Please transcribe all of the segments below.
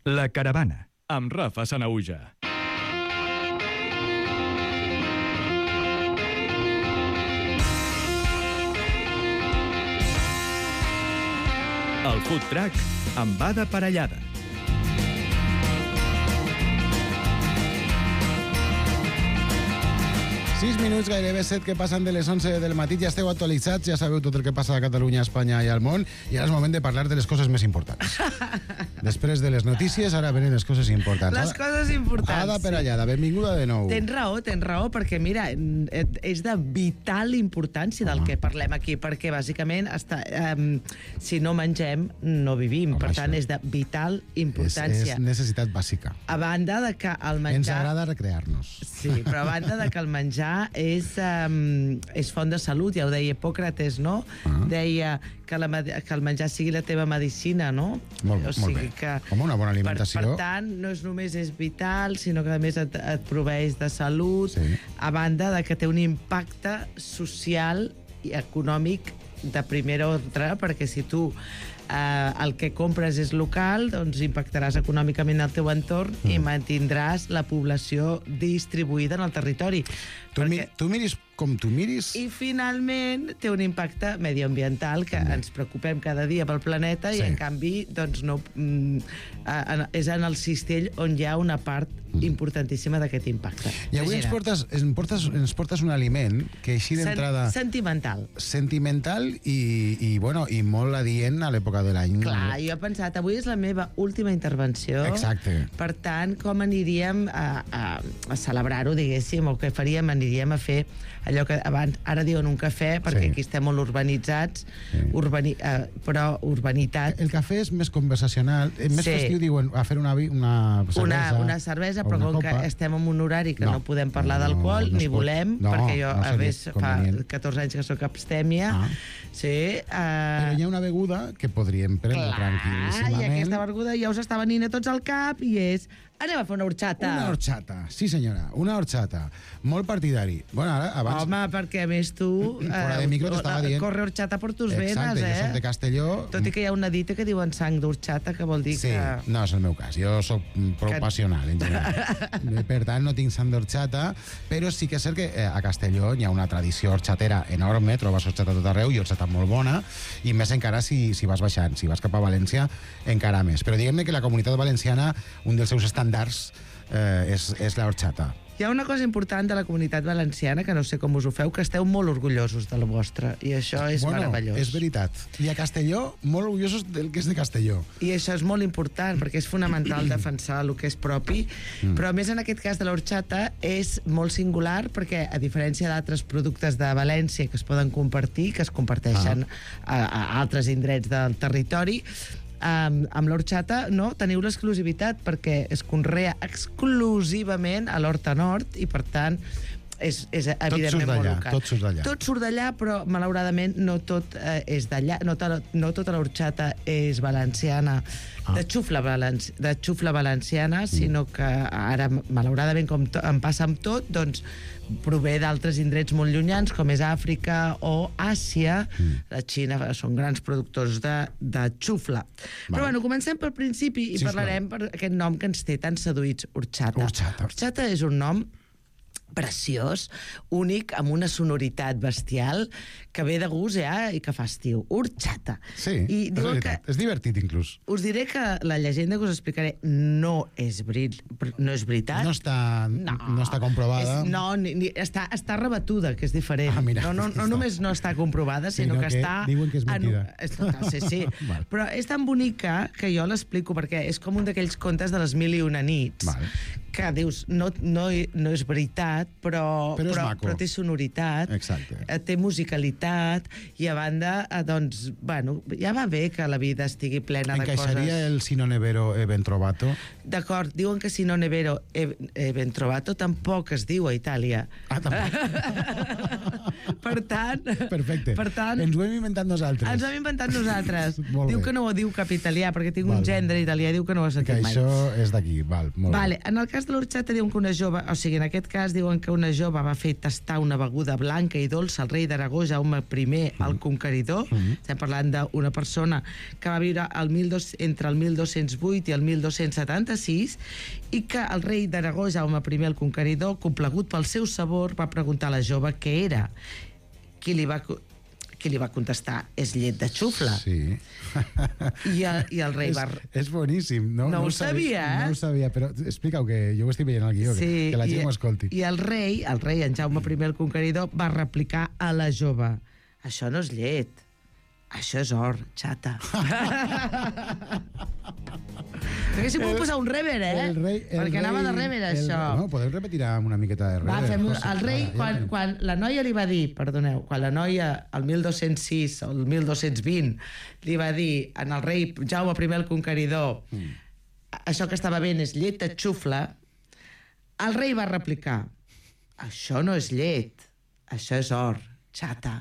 La Caravana, amb Rafa Sanahuja. El food truck amb Ada Parellada. 6 minuts, gairebé 7 que passen de les 11 del matí. Ja esteu actualitzats, ja sabeu tot el que passa a Catalunya, a Espanya i al món. I ara és moment de parlar de les coses més importants. Després de les notícies, ara venen les coses importants. Les coses importants. Ada Parellada, benvinguda de nou. Tens raó, perquè mira, és de vital importància del que parlem aquí, perquè bàsicament si no mengem, no vivim. Per tant, és de vital importància. És necessitat bàsica. A banda de que el menjar... Ens agrada recrear-nos. Sí, però a banda de que el menjar és font de salut, ja ho deia Hipòcrates, no? Deia que el menjar sigui la teva medicina, no? Molt bé. Com una bona alimentació. Per tant, no només és vital, sinó que a més et proveeix de salut, a banda de que té un impacte social i econòmic de primer ordre, perquè si tu el que compres és local, doncs impactaràs econòmicament el teu entorn i mantindràs la població distribuïda en el territori. Tu miris com tu miris... I finalment té un impacte medioambiental, que ens preocupem cada dia pel planeta i en canvi doncs no, és en el cistell on hi ha una part importantíssima d'aquest impacte. I avui ens portes un aliment que així d'entrada... Sentimental i molt adient a l'època de l'any. Clar, jo he pensat, avui és la meva última intervenció. Exacte. Per tant, com aniríem a celebrar-ho, diguéssim, o què faríem? Aniríem a fer allò que abans, ara diuen un cafè, perquè aquí estem molt urbanitzats, però urbanitat... El cafè és més conversacional, més festiu diuen a fer una cervesa. Una cervesa, però com que estem en un horari que no podem parlar d'alcohol, ni volem, perquè jo, a més, fa 14 anys que soc abstèmia, però hi ha una beguda que podríem prendre tranquil·líssimament. I aquesta beguda ja us està venint a tots al cap i és... Anem a fer una horchata. Una horchata, sí senyora, una horchata. Molt partidari. Bueno, ara, abans... Home, perquè a més tu... Fora de micro t'estava dient... Corre horchata per tus venes, Exacte, jo soc de Castelló... Tot i que hi ha una dita que diuen sang d'horchata, que vol dir que... Sí, no és el meu cas. Jo soc prou passional, en general. Per tant, no tinc sang d'horchata, però sí que és cert que a Castelló hi ha una tradició horchatera enorme, trobes horchata a tot arreu i horchata molt bona, i més encara si vas baixant, si vas cap a València, encara més. Però diguem-ne que la comunitat valenciana, un dels seus estàndards és la horchata. Hi ha una cosa important de la comunitat valenciana, que no sé com us ho feu, que esteu molt orgullosos de la vostra, i això és meravellós. És veritat. I a Castelló, molt orgullosos del que és de Castelló. I això és molt important, perquè és fonamental defensar el que és propi, però a més en aquest cas de l'horchata és molt singular, perquè a diferència d'altres productes de València que es poden compartir, que es comparteixen a altres indrets del territori, amb l'horchata teniu l'exclusivitat perquè es conrea exclusivament a l'Horta Nord i per tant és evidentment molt local. Tot surt d'allà, però malauradament no tot és d'allà, no tota l'horchata és valenciana, de xufla valenciana, sinó que ara, malauradament, com em passa amb tot, doncs prové d'altres indrets molt llunyans, com és Àfrica o Àsia. La Xina són grans productors de xufla. Però bueno, comencem pel principi i parlarem per aquest nom que ens té tan seduïts, horchata. Horchata és un nom preciós, únic, amb una sonoritat bestial, que ve de gust i que fa estiu. Horchata. Sí, és veritat. És divertit, inclús. Us diré que la llegenda que us explicaré no és veritat. No està comprovada. Està rebatuda, que és diferent. No només no està comprovada, sinó que està... Diuen que és mentida. Sí. Però és tan bonica que jo l'explico, perquè és com un d'aquells contes de les 1001 nits, que dius, no és veritat, però té sonoritat, té musicalitat, i a banda, doncs, bueno, ja va bé que la vida estigui plena de coses. Encaixaria el si no nevero e ben trovato? D'acord, diuen que si no nevero e ben trovato tampoc es diu a Itàlia. Per tant... Perfecte. Ens ho hem inventat nosaltres. Diu que no ho diu cap italià, perquè tinc un gendre italià, diu que no ho ha sentit mai. Que això és d'aquí, val. En el cas de l'orxata diuen que una jove, o sigui, en aquest cas diuen que una jove va fer tastar una beguda blanca i dolça al rei d'Aragó, Jaume I, el Conqueridor. Estem parlant d'una persona que va viure entre el 1208 i el 1276, i que el rei d'Aragó, Jaume I, el Conqueridor, complagut pel seu sabor, va preguntar a la jove què era. Qui li va contestar, és llet de xufla. Sí. I el rei va... És boníssim. No ho sabia, eh? No ho sabia, però explica-ho, que jo ho estic veient al guió, que la gent ho escolti. I el rei, en Jaume I el Conqueridor, va replicar a la jove: això no és llet, això és or, xata. Perquè si puc posar un rever, perquè anava de rever, això. No, podeu repetir amb una miqueta de rever. El rei, quan la noia li va dir, perdoneu, quan la noia, el 1206 o el 1220, li va dir al rei Jaume I el Conqueridor això que estava ben és llet de xufla, el rei va replicar: això no és llet, això és or, xata.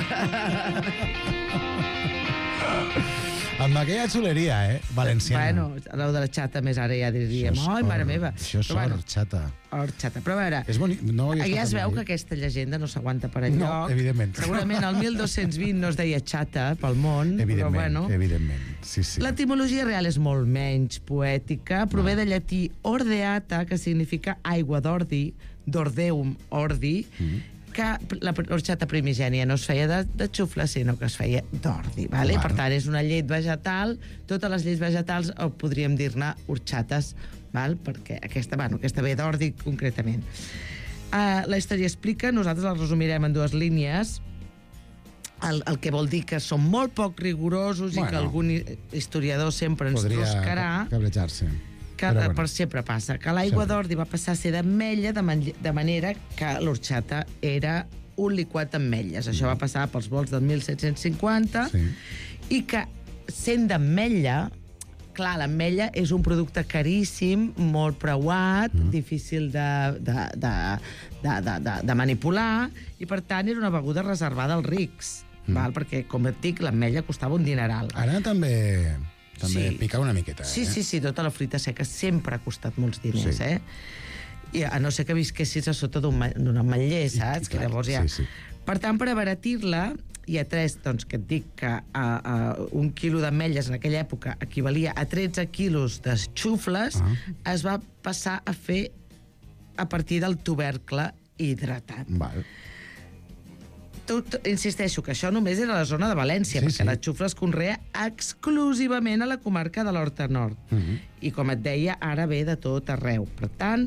Amb aquella xuleria, valenciana. Bueno, allò de la xata més ara ja diríem, oi, mare meva. Això és or, xata. Or, xata. Però a veure, ja es veu que aquesta llegenda no s'aguanta per enlloc. No, evidentment. Segurament el 1220 no es deia xata pel món, però bueno. Evidentment, sí. L'etimologia real és molt menys poètica, prové del llatí ordeata, que significa aigua d'ordi, d'ordeum ordi, que l'orxata primigènia no es feia de xufla, sinó que es feia d'ordi. Vale? Per tant, és una llet vegetal. Totes les llets vegetals podríem dir-ne orxates, perquè aquesta ve d'ordi concretament. La història explica, nosaltres la resumirem en 2 línies, el que vol dir que són molt poc rigorosos i que algun historiador sempre ens troscarà. Podria cabrejar-se. Que per sempre passa, que l'aigua d'ordi va passar a ser d'ametlla, de manera que l'orxata era un liquat d'ametlles. Això va passar pels volts del 1750, i que, sent d'ametlla, clar, l'ametlla és un producte caríssim, molt preuat, difícil de manipular, i per tant era una beguda reservada als rics, perquè, com et dic, l'ametlla costava un dineral. Ara també pica una miqueta. Sí, tota la fruita seca sempre ha costat molts diners, I a no ser que visquessis a sota d'un ametller, saps? Que llavors ja... Per tant, per abaratir-la, hi ha 3, doncs, que et dic que un quilo d'ametlles en aquella època equivalia a 13 quilos de xufles, es va passar a fer a partir del tubercle hidratat. Val. Insisteixo que això només era a la zona de València, perquè la xufla es conrea exclusivament a la comarca de l'Horta Nord. I, com et deia, ara ve de tot arreu. Per tant,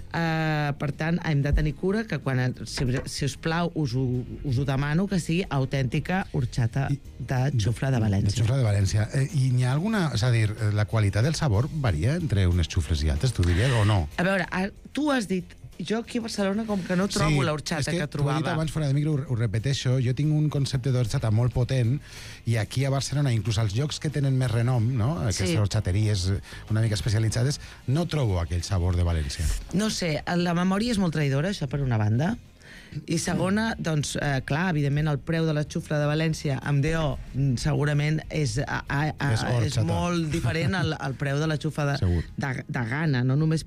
hem de tenir cura que quan, si us plau, us ho demano, que sigui autèntica orxata de xufla de València. De xufla de València. I n'hi ha alguna... És a dir, la qualitat del sabor varia entre unes xufles i altres, tu diries, o no? A veure, tu has dit... Jo aquí a Barcelona com que no trobo l'orxata que trobava. Tu has dit abans fora de micro, ho repeteixo, jo tinc un concepte d'orxata molt potent, i aquí a Barcelona, inclús als llocs que tenen més renom, no? Aquestes orxateries una mica especialitzades, no trobo aquell sabor de València. No sé, la memòria és molt traïdora, això per una banda, i segona, doncs, clar, evidentment el preu de la xufla de València amb DO segurament és molt diferent al preu de la xufla de Ghana, no només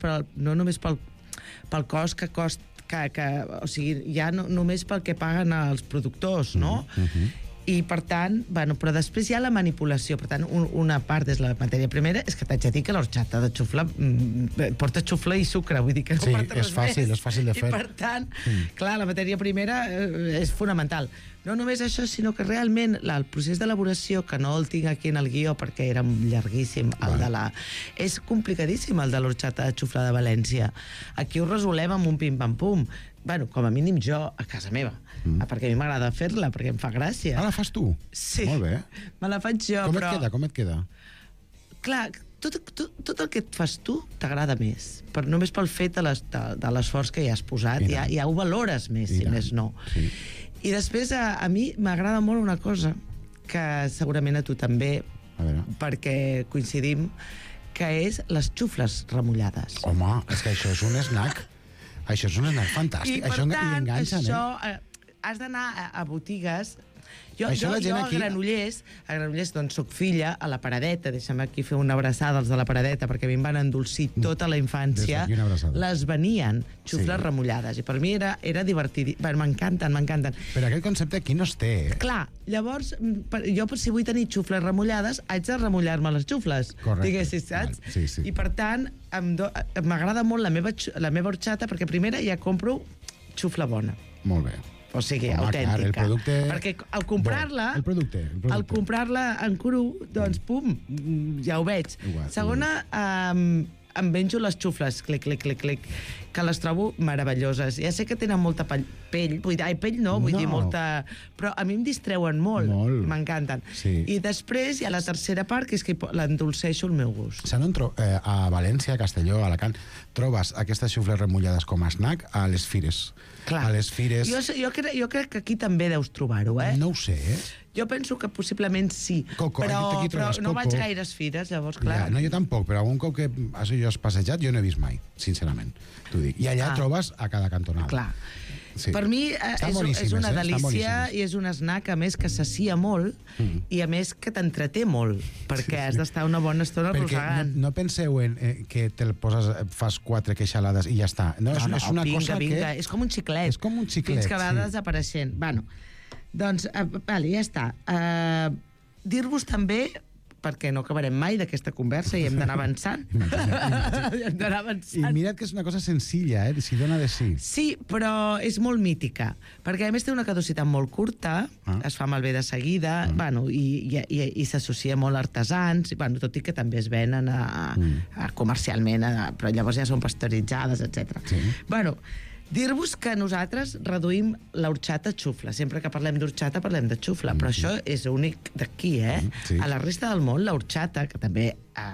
pel cost que costa, o sigui, ja només pel que paguen els productors, no? I, per tant, però després hi ha la manipulació. Per tant, una part és la matèria primera, és que t'haig de dir que l'orxata de xufla porta xufla i sucre, vull dir que no porta res més. És fàcil de fer. I, per tant, clar, la matèria primera és fonamental. No només això, sinó que realment el procés d'elaboració, que no el tinc aquí en el guió perquè era llarguíssim, és complicadíssim, el de l'orxata de xufla de València. Aquí ho resolem amb un pim-pam-pum. Bueno, com a mínim jo, a casa meva, perquè a mi m'agrada fer-la, perquè em fa gràcia. Ah, la fas tu? Sí. Molt bé. Me la faig jo, però... Com et queda? Clar, tot el que et fas tu t'agrada més, però només pel fet de l'esforç que hi has posat, ja ho valores més, si més no. I després, a mi m'agrada molt una cosa, que segurament a tu també, perquè coincidim, que és les xufles remullades. Home, és que això és un snack. Això és un snack fantàstic. I, per tant, has d'anar a botigues Això la gent jo aquí- a Granollers, doncs soc filla a la Paradeta, deixa'm aquí fer una abraçada als de la Paradeta, perquè a mi em van endolcir tota la infància. Des d'aquí una abraçada. Les venien xufles Sí. remullades, i per mi era divertid. M'encanten. Però aquest concepte aquí no es té, eh? Clar, llavors, jo si vull tenir xufles remullades, haig de remullar-me les xufles. Correcte. Diguessis, saps? Sí, sí. I per tant, m'agrada molt la meva horxata, perquè primera ja compro xufla bona. Molt bé. O sigui, Home, autèntica. clar, el producte... Perquè al comprar-la... El producte. Al comprar-la en cru, doncs, pum, ja ho veig. Igual. Segona, em menjo les xufles, clic, que les trobo meravelloses. Ja sé que tenen molta pell, vull dir molta... Però a mi em distreuen molt. Molt. M'encanten. Sí. I després hi ha la tercera part, que és que l'endolceixo al meu gust. A València, a Castelló, a Alacant, trobes aquestes xufles remullades com a snack a les fires. Clar. A les fires... Jo crec que aquí també deus trobar-ho, eh? No ho sé, eh? Jo penso que possiblement sí, Coco, però aquí trobes no coco. vaig a gaires fires, llavors, clar. Ja, no, jo tampoc, però algun cop que jo has passejat jo no he vist mai, sincerament, t'ho dic. I allà trobes a cada cantonada. Clar. Sí. Per mi Estan és boníssimes, una estan delícia boníssimes. i és un snack, a més, que s'assia molt i, a més, que t'entreté molt, perquè has d'estar una bona estona Perquè rosegant. no penseu en que te'l poses, fas 4 queixalades i ja està. No, és una cosa vinga. que... És com un xiclet. És com un xiclet, Fins que va sí. desapareixent. Bueno, doncs, vale, ja està. Dir-vos també, perquè no acabarem mai d'aquesta conversa i hem d'anar avançant. Hem d'anar I avançant. mira't que és una cosa senzilla, si dona de sí. Sí, però és molt mítica, perquè a més té una caducitat molt curta, es fa malbé de seguida, bueno, i s'associa molt a artesans, bueno, tot i que també es venen comercialment, però llavors ja són pasteuritzades, etc. Sí. Bueno, dir-vos que nosaltres reduïm l'horxata a xufla. Sempre que parlem d'horxata parlem de xufla, però això és únic d'aquí, eh? Sí. A la resta del món, l'horxata, que també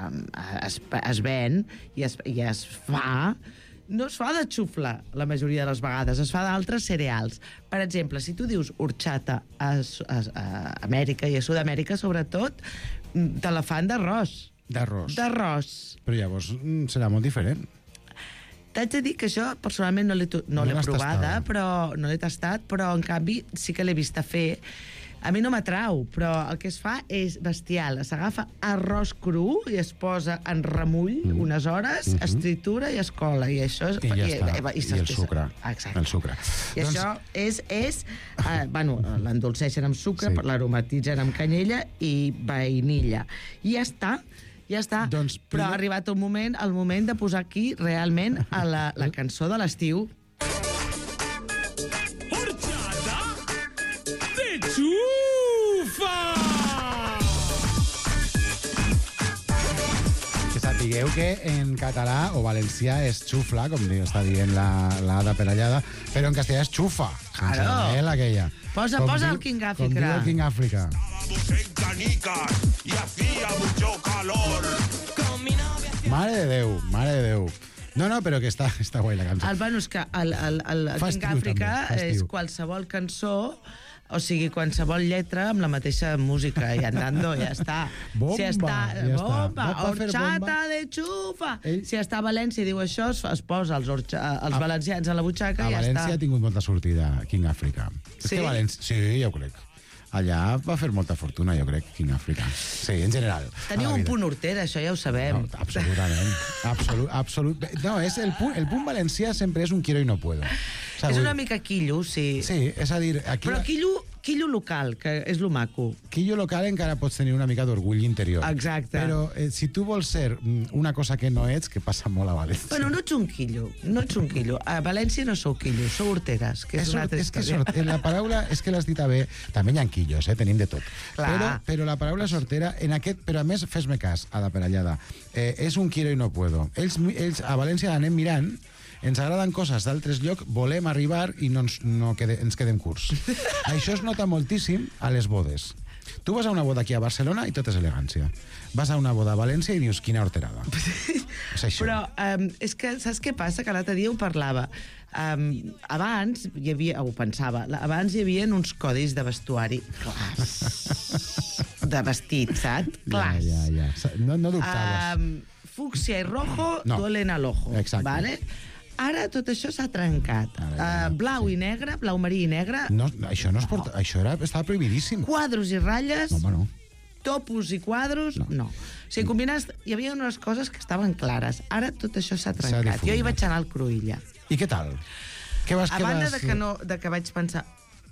es ven i es fa, no es fa de xufla la majoria de les vegades, es fa d'altres cereals. Per exemple, si tu dius horxata a Amèrica i a Sud-amèrica, sobretot, te la fan d'arròs. D'arròs. D'arròs. Però llavors serà molt diferent. T'haig de dir que això personalment no l'he l'has provada, tastada. però no l'he tastat, però en canvi sí que l'he vist a fer. A mi no m'atrau, però el que es fa és bestial. S'agafa arròs cru i es posa en remull unes hores, es tritura i es cola. I això és... I ja està. I el sucre. Exacte. El sucre. I això és bueno, l'endolceixen amb sucre, Sí. l'aromatitzen amb canyella i vainilla. I ja està. Ja està, Doncs però ha primer- arribat el moment de posar aquí realment a la cançó de l'estiu. Horchata de xufa! Que sapigueu que en català o valencià és xufla, com està dient l'Ada Perallada, però en castellà és xufa. Sense Claro. la L aquella. Posa el King Africa. Com diu el King Africa. en canicas y hacía mucho calor. Mare de Déu, mare de Déu. No, però que està guai la cançó. Bueno, és que el Fa King estiu, Africa també, fa és estiu. qualsevol cançó, o sigui, qualsevol lletra amb la mateixa música, i andando, ja està. Bomba, si està, ja està. bomba, No pot fer horchata bomba. de xufa. Ell- Si està a València i diu això, es posa els valencians a la butxaca A i ja València està. ha tingut molta sortida King Africa. És Sí? que València... Sí, ja ho crec. Allà va fer molta fortuna, jo crec, King Africa. Sí, en general. Teniu a la un vida. punt hortera, això ja ho sabem. No, absolutament. Absolut. No, és el punt valencià sempre és un quiero y no puedo. O sigui, És una mica quillo, sí. Sí, és a dir, aquí... Però quillo local, que és lo maco. Quillo local encara pots tenir una mica d'orgull interior. Exacte. Però si tu vols ser una cosa que no ets, que passa molt a València. Bueno, no ets un quillo, no ets un quillo. A València no sou quillos, sou horteres, que és una altra és que història. la paraula és que l'has dit bé. També hi ha quillos, tenim de tot. Clar. Però la paraula sortera, però a més, fes-me cas, Ada Perallada, és un quiero y no puedo. Ells a València anem mirant, ens agraden coses d'altres llocs, volem arribar i ens quedem curts. Això es nota moltíssim a les bodes. Tu vas a una boda aquí a Barcelona i tot és elegància. Vas a una boda a València i dius, quina horterada. És això. Però és que, saps què passa? Que l'altre dia ho parlava. Abans hi havia, ho pensava, abans hi havia uns codis de vestuari clars. De vestit, saps? Clars. Ja. No dubtaves. Fúcsia i rojo No. duelen al ojo. Exacte. ¿vale? Ara tot això s'ha trencat. Blau i negre, blau marí i negre, No, això no es porta... Això estava prohibidíssim. quadros i ratlles, No, home, no. topos i quadros, no. O sigui, combinats, hi havia unes coses que estaven clares. Ara tot això s'ha trencat. Jo hi difuminat. vaig anar al Cruïlla. I què tal? Què vas A quedar... banda de que vaig pensar...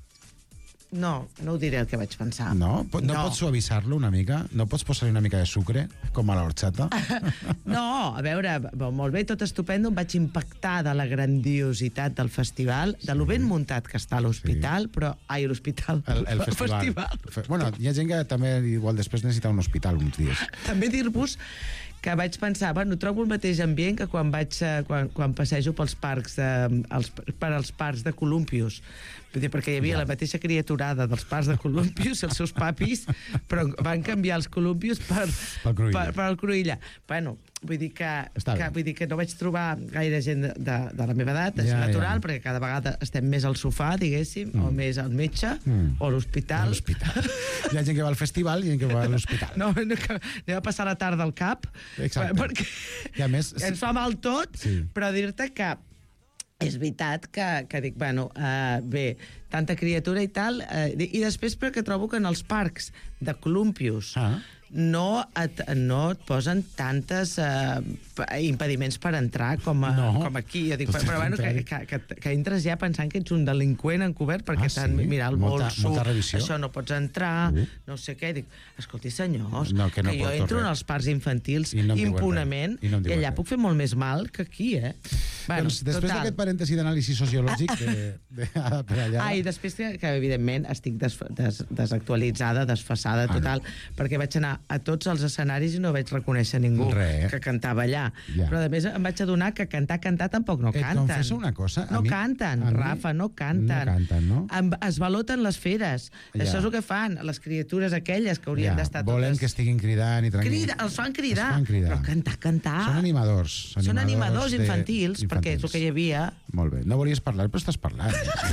No ho diré el que vaig pensar. No? No pots suavitzar-lo una mica? No pots posar-hi una mica de sucre, com a l'horchata? No, a veure, molt bé, tot estupendo, em vaig impactar de la grandiositat del festival, de lo ben muntat que està a l'hospital, però... Ai, l'hospital. El festival. Bueno, hi ha gent que també igual després necessita un hospital uns dies. També dir-vos que vaig pensar, bueno, trobo el mateix ambient que quan quan passejo pels parcs per als parcs de columpios. Vull dir, perquè hi havia la mateixa criaturada dels parcs de columpios, els seus papis, però van canviar els columpios per al Cruïlla. Bueno, vull dir que no vaig trobar gaire gent de la meva edat, és natural, perquè cada vegada estem més al sofà, diguéssim, o més al metge, o a l'hospital. Hi ha gent que va al festival i gent que va a l'hospital. No, anem a passar la tarda al cap, perquè I a més, ens fa mal tot, però dir-te que és veritat que dic, bueno, bé, tanta criatura i tal, i després perquè trobo que en els parcs de columpios no et posen tantes impediments per entrar com aquí. Jo dic, però bueno, que entres ja pensant que ets un delinqüent encobert perquè t'han mirat el bolso, això no pots entrar, no sé què. Dic, escolti, senyors, que jo entro en els parcs infantils impunament i allà puc fer molt més mal que aquí, eh? Doncs després d'aquest parèntesi d'anàlisi sociològic per allà... I després que evidentment estic desactualitzada, desfasada total, perquè vaig anar a tots els escenaris i no vaig reconèixer ningú que cantava allà. Però a més em vaig adonar que cantar tampoc no canten. Et confesso una cosa. No canten, Rafa, no canten. No canten, no? Es baloten les feres. Això és el que fan, les criatures aquelles que haurien d'estar totes... Volen que estiguin cridant i tranquil. Els fan cridar. Però cantar... Són animadors. Són animadors infantils, perquè és el que hi havia. Molt bé. No volies parlar, però estàs parlant.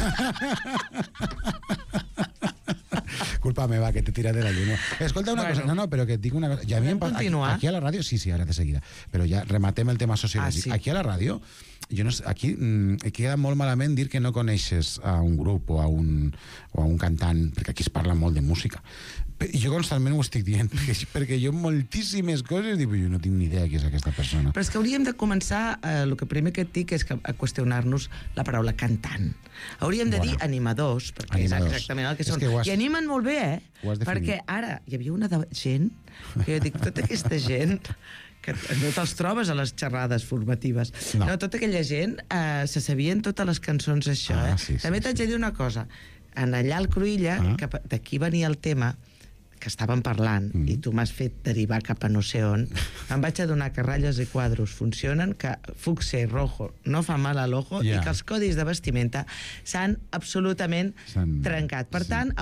Culpa meva, que t'he tirat de la lluna. Escolta una cosa, no, però que et dic una cosa. Ja aquí a la ràdio, sí, ara de seguida, però ja rematem el tema sociològic. Aquí a la ràdio, aquí queda molt malament dir que no coneixes a un grup o a un cantant, perquè aquí es parla molt de música. Jo constantment ho estic dient, perquè jo moltíssimes coses dic, jo no tinc ni idea qui és aquesta persona. Però és que hauríem de començar, el que primer que et dic és a qüestionar-nos la paraula cantant. Hauríem de dir animadors, perquè és exactament el que són. I animen molt bé, perquè ara hi havia una gent, que jo dic, tota aquesta gent que no te'ls trobes a les xerrades formatives. No, tota aquella gent se sabien totes les cançons això, També t'haig de dir una cosa. Allà al Cruïlla, d'aquí venia el tema que estàvem parlant i tu m'has fet derivar cap a no sé on, em vaig adonar que ratlles i quadros funcionen, que fucsia i rojo no fa mal a l'ojo i que els codis de vestimenta s'han absolutament trencat. Per tant,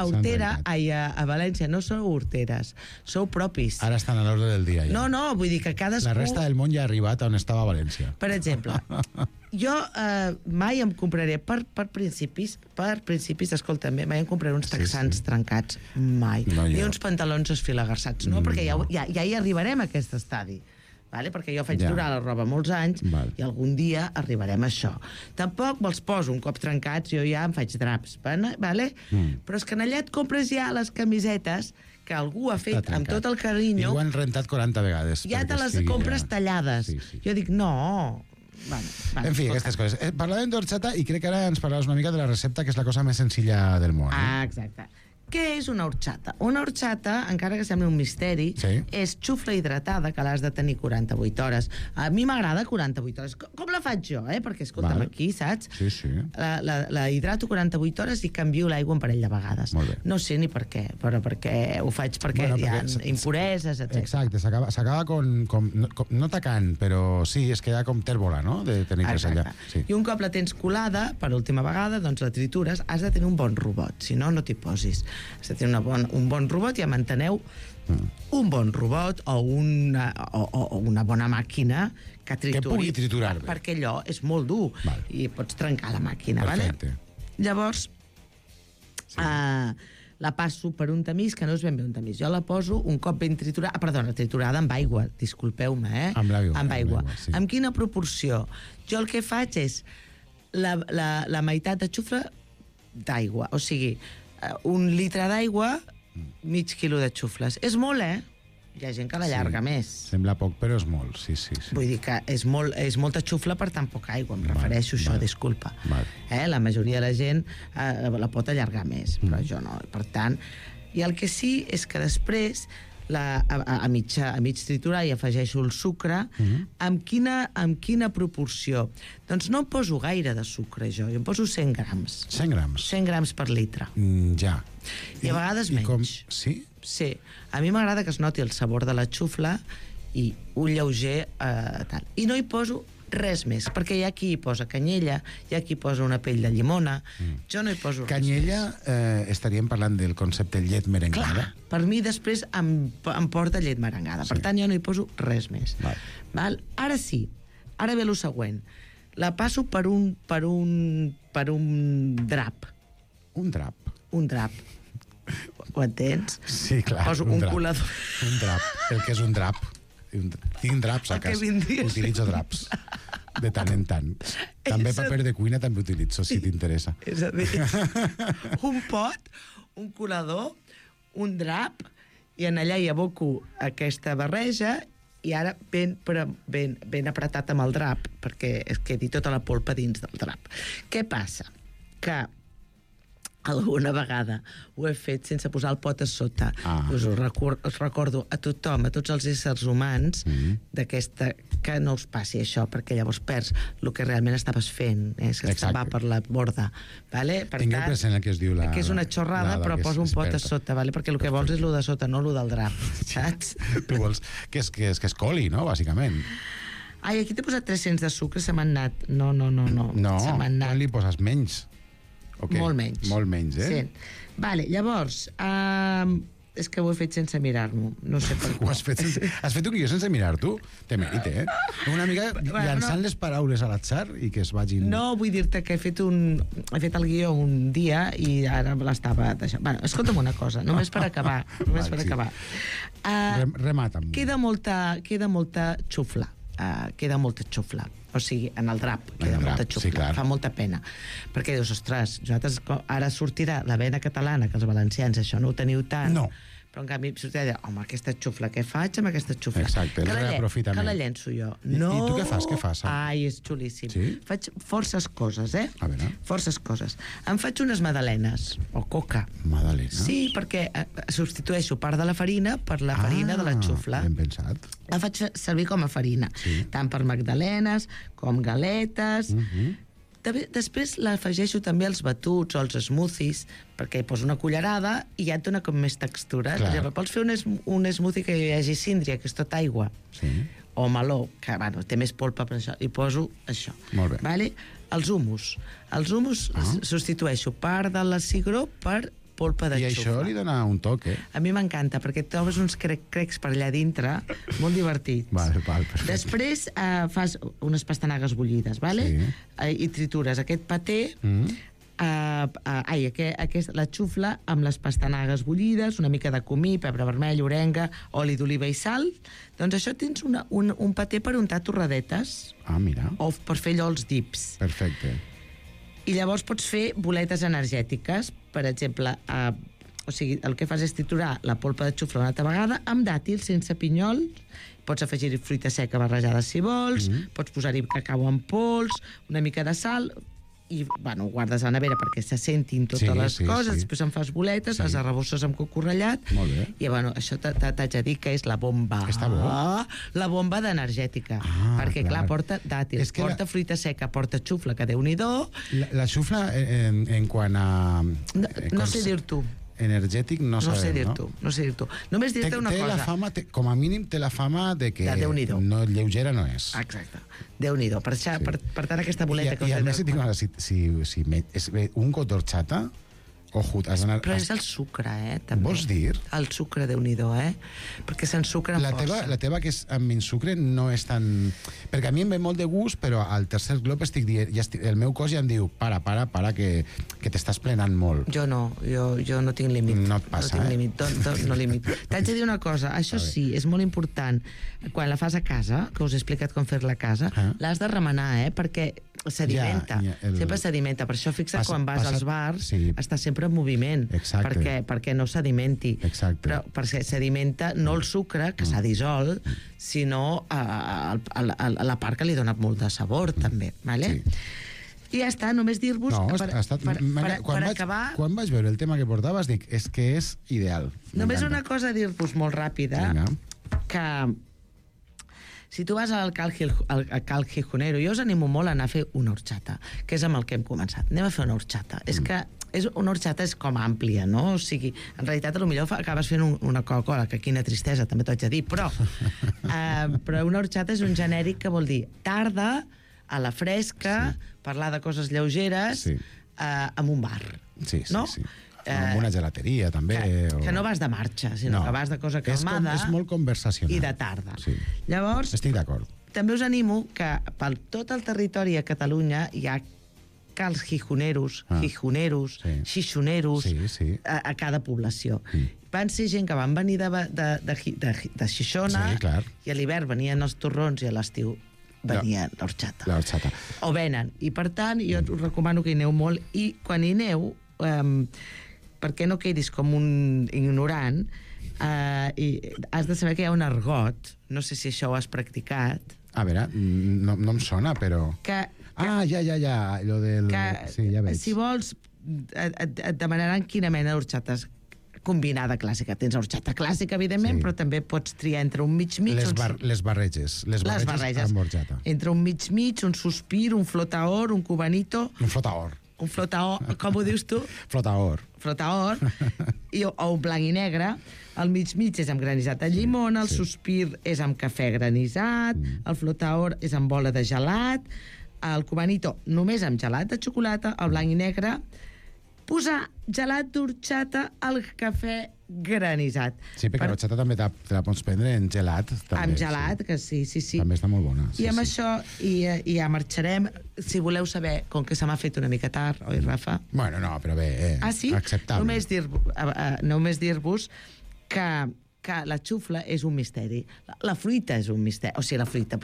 a València no sou horteres, sou propis. Ara estan a l'ordre del dia. No, vull dir que cadascú... La resta del món ja ha arribat on estava València. Per exemple, jo mai em compraré per principis, escolta'm, mai em compraré uns texans trencats, mai. Ni uns pantalons esfilagarsats, no, perquè ja hi arribarem a aquest estadi. Perquè jo faig durar la roba molts anys i algun dia arribarem a això. Tampoc me'ls poso un cop trencats, jo ja em faig draps, però és que allà et compres ja les camisetes que algú ha fet amb tot el carinyo. I ho han rentat 40 vegades. Ja te les compres tallades. Jo dic, no... En fi, aquestes coses. Parlàvem d'horchata i crec que ara ens parlaràs una mica de la recepta, que és la cosa més senzilla del món. Exacte. Què és una horchata? Una horchata, encara que sembli un misteri, és xufla hidratada que l'has de tenir 48 hores. A mi m'agrada 48 hores. Com la faig jo, Perquè, escolta'm, aquí, saps? Sí. La hidrato 48 hores i canvio l'aigua un parell de vegades. No sé ni per què, però perquè ho faig perquè hi ha impureses, etc. Exacte, s'acaba no tacant, però sí, es queda com tèrbola, no?, de tenir que ser allà. I un cop la tens colada, per última vegada, doncs la tritures, has de tenir un bon robot, si no, no t'hi posis. Has de tenir un bon robot, ja m'enteneu, un bon robot o una bona màquina que trituri. Que pugui triturar bé. Perquè allò és molt dur i pots trencar la màquina. Perfecte. Llavors, la passo per un tamís, que no és ben bé un tamís. Jo la poso un cop ben triturada, triturada amb aigua, disculpeu-me, Amb l'aigua, amb aigua. sí. Amb quina proporció? Jo el que faig és la meitat de xufla d'aigua, o sigui, 1 litre d'aigua, mig quilo de xufles. És molt, Hi ha gent que l'allarga més. Sembla poc, però és molt, sí. Vull dir que és molta xufla per tan poca aigua, em refereixo a això, disculpa. La majoria de la gent la pot allargar més, però jo no. Per tant, i el que sí és que després a mig triturar i afegeixo el sucre. Amb quina proporció? Doncs no em poso gaire de sucre, jo em poso 100 grams. 100 grams? 100 grams per litre. Ja. I a vegades menys. Sí? Sí. A mi m'agrada que es noti el sabor de la xufla i un lleuger tal. I no hi poso res més, perquè hi ha qui hi posa canyella, hi ha qui hi posa una pell de llimona. Jo no hi poso canyella, res més. Estaríem parlant del concepte llet merengada? Clar, per mi després em porta llet merengada. Per tant, jo no hi poso res més. Val? Ara sí, ara ve el següent. La passo per un drap. Un drap? Un drap. Ho entens? Sí, clar. Poso un colador. Un drap. El que és un drap. Tinc draps a casa. Utilitzo draps. De tant en tant. També paper de cuina també utilitzo, si t'interessa. És a dir, un pot, un colador, un drap, i en allà hi aboco aquesta barreja i ara ben apretat amb el drap perquè es quedi tota la polpa dins del drap. Què passa? Que alguna vegada ho he fet sense posar el pot a sota. Us recordo a tothom, a tots els éssers humans, que no us passi això, perquè llavors perds el que realment estaves fent, que estava per la borda. Tingueu present el que es diu que és una xorrada, però posa un pot a sota, perquè el que vols és el de sota, no el del drap, saps? Tu vols que es coli, no?, bàsicament. Ai, aquí t'he posat 300 de sucre, se m'han anat. No. No, quan li poses menys? Okay. Molt menys. Molt menys, Sí. Vale, llavors, és que ho he fet sense mirar-m'ho. No sé per què. Has fet un guió sense mirar-t'ho? Té mèrit, Una mica llançant les paraules a l'atzar i que es vagin... No, vull dir-te que he fet el guió un dia i ara l'estava deixant. Bueno, escolta'm una cosa, només per acabar. Remata'm. Queda molta xufla. O sigui, en el drap queda molta xufla, fa molta pena, perquè dius, ostres, nosaltres ara sortirà la vena catalana, que els valencians això no ho teniu tant, però en canvi sortirà de, home, aquesta xufla, què faig amb aquesta xufla? Exacte, el reaprofitament. Que la llenço jo. I tu què fas? Ai, és xulíssim. Sí? Faig forces coses, A veure. Forces coses. Em faig unes magdalenes, o coca. Magdalenes? Sí, perquè substitueixo part de la farina per la farina de la xufla. Ben pensat. La faig servir com a farina, tant per magdalenes com galetes. Després l'afegeixo també als batuts o als smoothies, perquè hi poso una cullerada i ja et dona com més textura. Per exemple, pots fer un smoothie que hi hagi síndria, que és tot aigua, o meló, que té més polpa per això, i poso això. Molt bé. Els humus. Els humus substitueixo part de la cigró per polpa de xufla. I això li dona un toc, A mi m'encanta, perquè et trobes uns crecs per allà dintre, molt divertits. Perfecte. Després fas unes pastanagues bullides, i tritures aquest paté, la xufla amb les pastanagues bullides, una mica de comí, pebre vermell, orenga, oli d'oliva i sal. Doncs això tens un paté per untar torradetes. Mira. O per fer allò els dips. Perfecte. I llavors pots fer boletes energètiques, per exemple, o sigui, el que fas és triturar la polpa de xufla una altra vegada amb dàtils sense pinyol, pots afegir-hi fruita seca barrejada si vols, pots posar-hi cacau en pols, una mica de sal, i, ho guardes a la nevera perquè se sentin totes les coses, després en fas boletes, les arrebosses amb coco ratllat, i, això t'haig de dir que és la bomba. Està bo? La bomba d'energètica. Perquè, clar, porta dàtils, porta fruita seca, porta xufla, que Déu-n'hi-do. La xufla, en quant a... No sé dir-t'ho. Energètic, no sé dir-t'ho. Només dir-te una cosa. Com a mínim té la fama de que lleugera no és. Exacte. Déu-n'hi-do. Per tant, aquesta boleta que us he I a més, si un got d'orxata Ojo, has d'anar... Però és el sucre, també. Vols dir? El sucre, Déu-n'hi-do, perquè s'ensucra amb força. La teva, que és amb menys sucre, no és tan... Perquè a mi em ve molt de gust, però al tercer glop estic dient... el meu cos ja em diu, para, que t'estàs plenant molt. Jo no, jo no tinc límit. No et passa, no tinc límit, no límit. T'haig de dir una cosa, això sí, és molt important. Quan la fas a casa, que us he explicat com fer-la a casa, l'has de remenar, perquè sedimenta. Sempre sedimenta. Per això fixa't, quan vas als bars, està sempre en moviment. Perquè no sedimenti. Però perquè sedimenta no el sucre, que s'ha dissolt, sinó la part que li dona molt de sabor, també. I ja està, només dir-vos... Per acabar... Quan vaig veure el tema que portaves, dic, és que és ideal. Només una cosa a dir-vos molt ràpida, que si tu vas al Cal Gijonero, jo us animo molt a anar a fer una horchata, que és amb el que hem començat. Anem a fer una horchata. És que una horchata és com àmplia, no? O sigui, en realitat, potser acabes fent una Coca-Cola, que quina tristesa, també t'ho haig de dir, però una horchata és un genèric que vol dir tarda, a la fresca, parlar de coses lleugeres, en un bar. No? En una gelateria, també. Que no vas de marxa, sinó que vas de cosa calmada. És molt conversacional. I de tarda. Llavors, estic d'acord. També us animo que per tot el territori a Catalunya hi ha cals gijoneros, xixoneros, a cada població. Van ser gent que van venir de Xixona, i a l'hivern venien els torrons i a l'estiu venia l'horchata. O venen. I, per tant, jo us recomano que hi aneu molt. I quan hi aneu, perquè no quedis com un ignorant, has de saber que hi ha un argot, no sé si això ho has practicat. A veure, no em sona, però... Ja, lo del... Sí, ja veig. Si vols, et demanaran quina mena d'horchates combinada clàssica. Tens horchata clàssica, evidentment, però també pots triar entre un mig-mig... Les barreges amb horchata. Entre un mig-mig, un suspir, un flotaor, un cubanito... Un flotaor, com ho dius tu? Flotaor, o un blanc i negre. El mig-mig és amb granissat de llimona, el suspir és amb cafè granissat, el flotaor és amb bola de gelat, el cubanito només amb gelat de xocolata, el blanc i negre, posar gelat d'horchata al cafè granissat. Sí, perquè l'horchata també te la pots prendre en gelat. Amb gelat, que sí. També està molt bona. I amb això ja marxarem. Si voleu saber, com que se m'ha fet una mica tard, oi, Rafa? Bueno, no, però bé, acceptable. Només dir-vos que la xufla és un misteri. La fruita és un misteri. O sigui,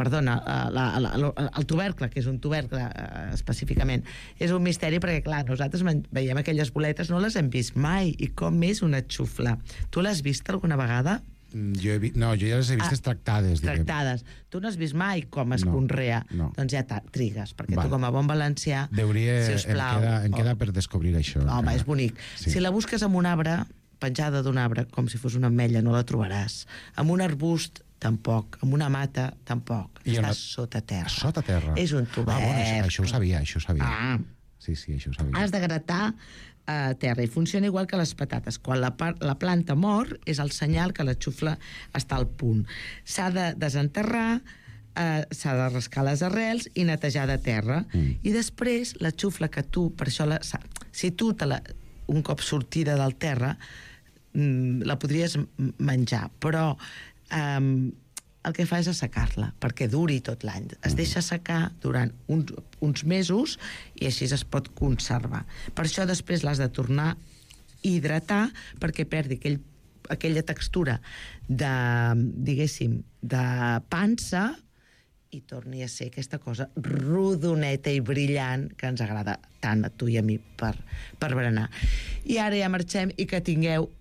el tubercle, que és un tubercle específicament, és un misteri perquè, clar, nosaltres veiem aquelles boletes, no les hem vist mai. I com és una xufla? Tu l'has vist alguna vegada? Jo ja les he vistes tractades. Tractades. Tu no has vist mai com es conrea. Doncs ja trigues, perquè tu, com a bon valencià, sisplau... Em queda per descobrir això. Home, és bonic. Si la busques amb un arbre, penjada d'un arbre, com si fos una ametlla, no la trobaràs. Amb un arbust, tampoc. Amb una mata, tampoc. Està sota terra. Sota terra. És un tubercle. Bueno, això ho sabia. Sí, això ho sabia. Has de gratar a terra, i funciona igual que les patates. Quan la planta mor, és el senyal que la xufla està al punt. S'ha de desenterrar, s'ha de rascar les arrels i netejar de terra. I després, la xufla que tu, per això, si tu un cop sortida del terra, la podries menjar, però el que fa és assecar-la, perquè duri tot l'any. Es deixa assecar durant uns mesos i així es pot conservar. Per això després l'has de tornar a hidratar perquè perdi aquella textura de, diguéssim, de pansa i torni a ser aquesta cosa rodoneta i brillant que ens agrada tant a tu i a mi per berenar. I ara ja marxem i que tingueu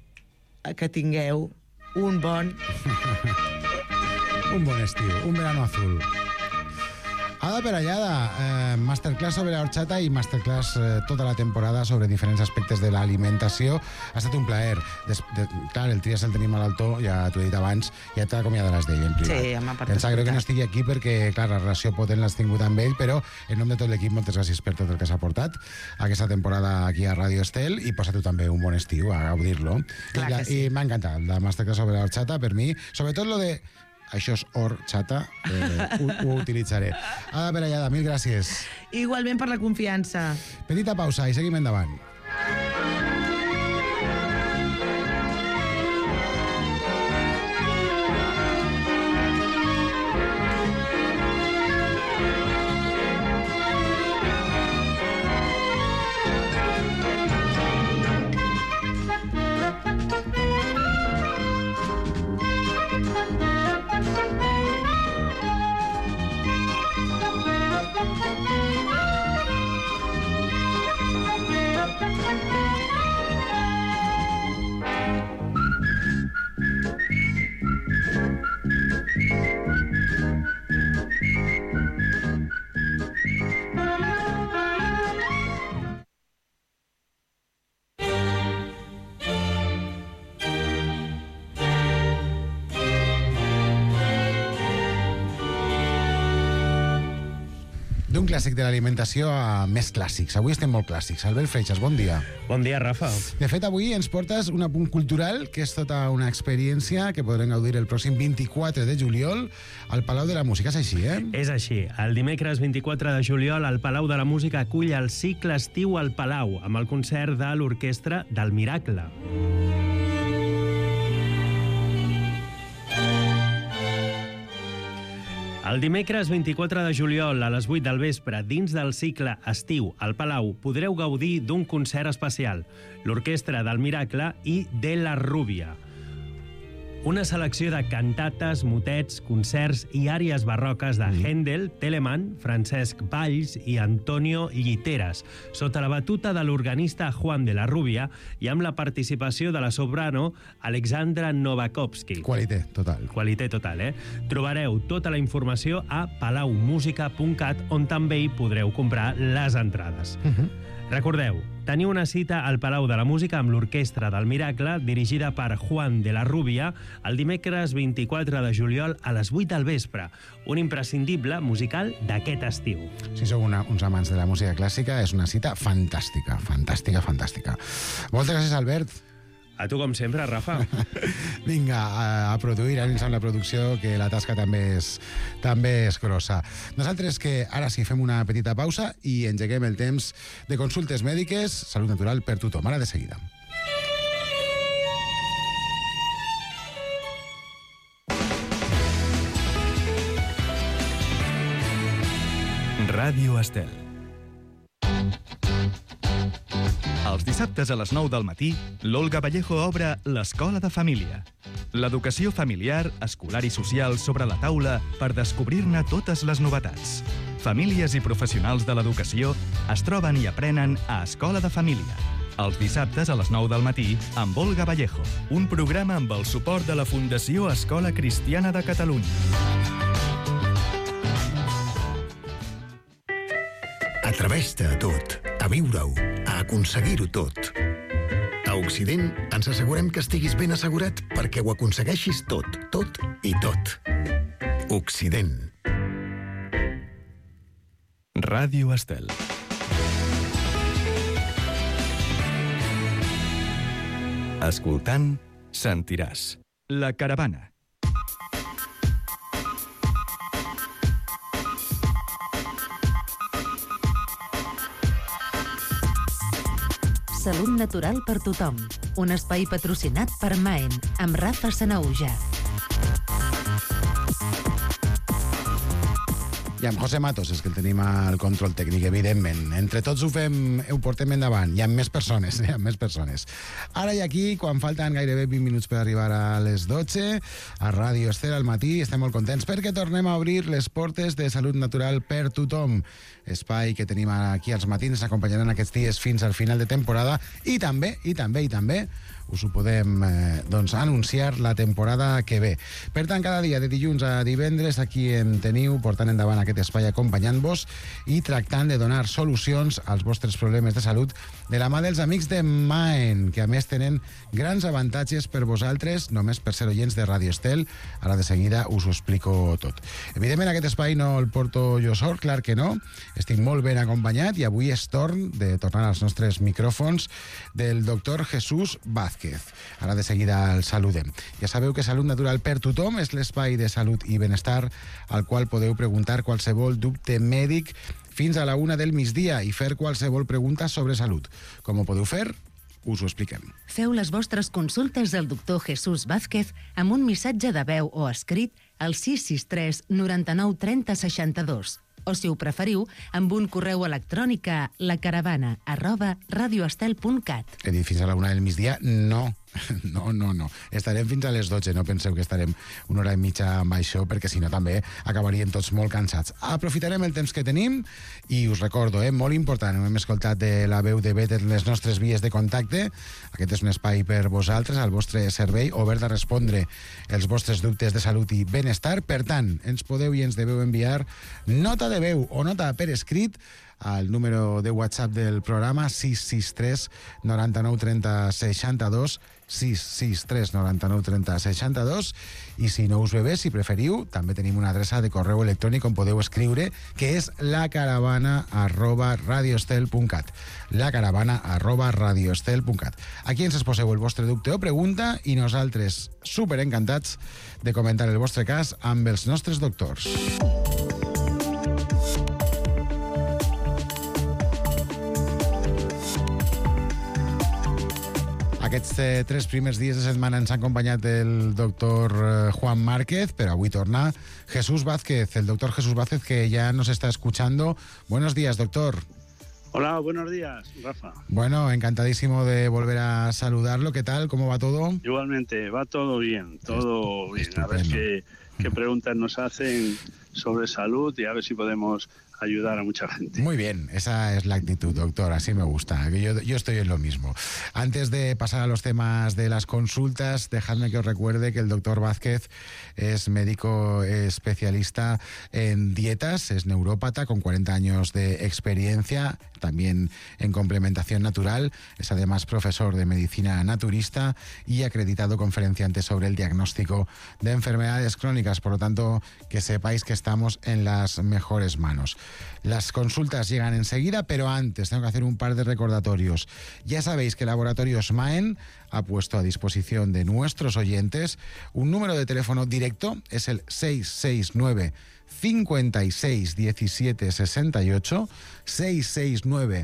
un bon... Un bon estiu, un verano azul. Ada Perallada, masterclass sobre la horchata i masterclass tota la temporada sobre diferents aspectes de l'alimentació. Ha estat un plaer. Clar, el Trias el tenim a l'altó, ja t'ho he dit abans, ja t'acomiadaràs d'ell en privat. Sí, m'ha participat. Em sap greu que no estigui aquí perquè, clar, la relació potent l'has tingut amb ell, però en nom de tot l'equip, moltes gràcies per tot el que s'ha portat aquesta temporada aquí a Ràdio Estel i posa tu també un bon estiu a gaudir-lo. I m'ha encantat la masterclass sobre la horchata, per mi, sobretot lo de això és horchata, ho utilitzaré. Ada Perallada, mil gràcies. Igualment per la confiança. Petita pausa i seguim endavant. d'un clàssic de l'alimentació a més clàssics. Avui estem molt clàssics. Albert Freixas, bon dia. Bon dia, Rafa. De fet, avui ens portes un apunt cultural, que és tota una experiència que podrem gaudir el pròxim 24 de juliol al Palau de la Música. És així, eh? És així. El dimecres 24 de juliol, el Palau de la Música acull el cicle Estiu al Palau, amb el concert de l'Orquestra del Miracle. El dimecres 24 de juliol, a les 8 del vespre, dins del cicle Estiu al Palau, podreu gaudir d'un concert especial, l'Orquestra del Miracle i de la Rúbia. Una selecció de cantates, motets, concerts i àries barroques de Händel, Telemann, Francesc Valls i Antonio Lliteras, sota la batuta de l'organista Juan de la Rúbia i amb la participació de la soprano Alexandra Novakovsky. Qualité total. Qualité total, eh? Trobareu tota la informació a palaumusica.cat, on també hi podreu comprar les entrades. Recordeu, teniu una cita al Palau de la Música amb l'Orquestra del Miracle, dirigida per Juan de la Rúbia, el dimecres 24 de juliol a les 8 del vespre. Un imprescindible musical d'aquest estiu. Si sou uns amants de la música clàssica, és una cita fantàstica, fantàstica, fantàstica. Moltes gràcies, Albert. A tu, com sempre, Rafa. Vinga, a produir, ànims amb la producció, que la tasca també és grossa. Nosaltres que ara sí fem una petita pausa i engeguem el temps de consultes mèdiques, salut natural per tothom. Ara de seguida. Ràdio Estel. Els dissabtes a les 9 del matí, l'Olga Vallejo obre l'Escola de Família. L'educació familiar, escolar i social sobre la taula per descobrir-ne totes les novetats. Famílies i professionals de l'educació es troben i aprenen a Escola de Família. Els dissabtes a les 9 del matí, amb Olga Vallejo. Un programa amb el suport de la Fundació Escola Cristiana de Catalunya. Atreveix-te a tot, a viure-ho, a aconseguir-ho tot. A Occident ens assegurem que estiguis ben assegurat perquè ho aconsegueixis tot, tot i tot. Occident. Ràdio Estel. Escoltant, sentiràs. La Caravana. Salut natural per tothom. Un espai patrocinat per Maen, amb Rafa Sanauja. I amb José Matos, és que el tenim al control tècnic, evidentment. Entre tots ho portem endavant. Hi ha més persones, Ara i aquí, quan falten gairebé 20 minuts per arribar a les 12, a Ràdio Estel al matí, estem molt contents perquè tornem a obrir les portes de Salut Natural per tothom. Espai que tenim aquí als matins, acompanyaran aquests dies fins al final de temporada i també us ho podem anunciar la temporada que ve. Per tant, cada dia de dilluns a divendres aquí en teniu portant endavant aquest espai acompanyant-vos i tractant de donar solucions als vostres problemes de salut de la mà dels amics de Maen, que a més tenen grans avantatges per vosaltres, només per ser oients de Ràdio Estel. Ara de seguida us ho explico tot. Evidentment aquest espai no el porto jo sol, clar que no. Estic molt ben acompanyat i avui és torn de tornar als nostres micròfons del doctor Jesús Vázquez. Ara de seguida el saludem. Ja sabeu que Salut Natural per tothom és l'espai de salut i benestar al qual podeu preguntar qualsevol dubte mèdic fins a la 1 del migdia i fer qualsevol pregunta sobre salut. Com ho podeu fer? Us ho expliquem. Feu les vostres consultes al doctor Jesús Vázquez amb un missatge de veu o escrit al 663 99 30 62. O, si ho preferiu, amb un correu electrònic a lacaravana@radioestel.cat. He dit fins a la 1 del migdia? No. Estarem fins a les 12. No penseu que estarem una hora i mitja amb això, perquè si no també acabaríem tots molt cansats. Aprofitarem el temps que tenim i us recordo, molt important, hem escoltat de la veu de Better les nostres vies de contacte. Aquest és un espai per vosaltres, al vostre servei, obert a respondre els vostres dubtes de salut i benestar. Per tant, ens podeu i ens deveu enviar nota de veu o nota per escrit al número de WhatsApp del programa 663 99 30 62, 663 99 30 62, i si no us ve bé, si preferiu, també tenim una adreça de correu electrònic on podeu escriure, que és lacaravana@radioestel.cat, lacaravana@radioestel.cat. Aquí ens exposeu el vostre dubte o pregunta i nosaltres, superencantats de comentar el vostre cas amb els nostres doctors. Aquests 3 primers dies de setmana ens ha acompanyat el doctor Juan Márquez, pero avui torna Jesús Vázquez, el doctor Jesús Vázquez, que ya nos está escuchando. Buenos días, doctor. Hola, buenos días, Rafa. Bueno, encantadísimo de volver a saludarlo. ¿Qué tal? ¿Cómo va todo? Igualmente, va todo bien, todo bien. A ver qué preguntas nos hacen sobre salud y a ver si podemos ayudar a mucha gente. Muy bien, esa es la actitud, doctor, así me gusta. Yo estoy en lo mismo. Antes de pasar a los temas de las consultas, dejadme que os recuerde que el doctor Vázquez es médico especialista en dietas, es neurópata con 40 años de experiencia, también en complementación natural, es además profesor de medicina naturista y acreditado conferenciante sobre el diagnóstico de enfermedades crónicas. Por lo tanto, que sepáis que estamos en las mejores manos. Las consultas llegan enseguida, pero antes tengo que hacer un par de recordatorios. Ya sabéis que Laboratorios Maen ha puesto a disposición de nuestros oyentes un número de teléfono directo, es el 669 56 17 68, 669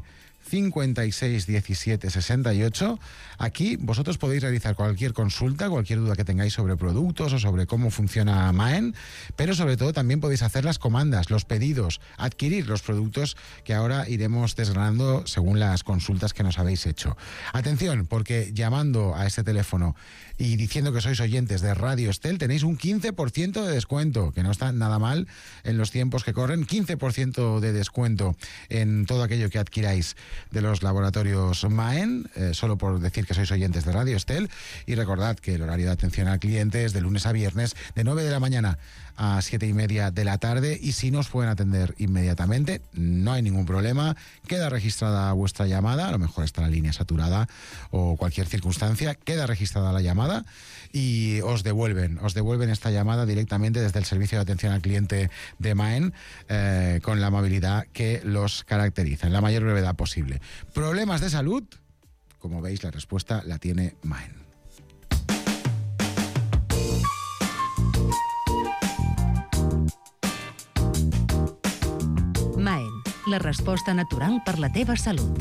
56 17 68. Aquí vosotros podéis realizar cualquier consulta, cualquier duda que tengáis sobre productos o sobre cómo funciona Maen, pero sobre todo también podéis hacer las comandas, los pedidos, adquirir los productos que ahora iremos desgranando según las consultas que nos habéis hecho. Atención, porque llamando a este teléfono y diciendo que sois oyentes de Radio Estel, tenéis un 15% de descuento, que no está nada mal en los tiempos que corren. 15% de descuento en todo aquello que adquiráis de los laboratorios Maen, solo por decir que sois oyentes de Radio Estel. Y recordad que el horario de atención al cliente es de lunes a viernes, de 9 de la mañana a 7:30 de la tarde, y si no os pueden atender inmediatamente, no hay ningún problema, queda registrada vuestra llamada, a lo mejor está la línea saturada o cualquier circunstancia, queda registrada la llamada y os devuelven esta llamada directamente desde el servicio de atención al cliente de Maen, con la amabilidad que los caracteriza, en la mayor brevedad posible. ¿Problemas de salud? Como veis, la respuesta la tiene Maen. Maen, la resposta natural per la teva salut.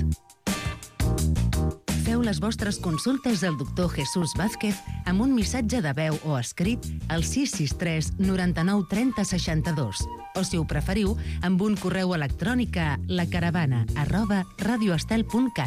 Feu les vostres consultes al doctor Jesús Vázquez amb un missatge de veu o escrit al 663 99 30 62, o si ho preferiu, amb un correu electrònic a lacaravana@radioestel.cat.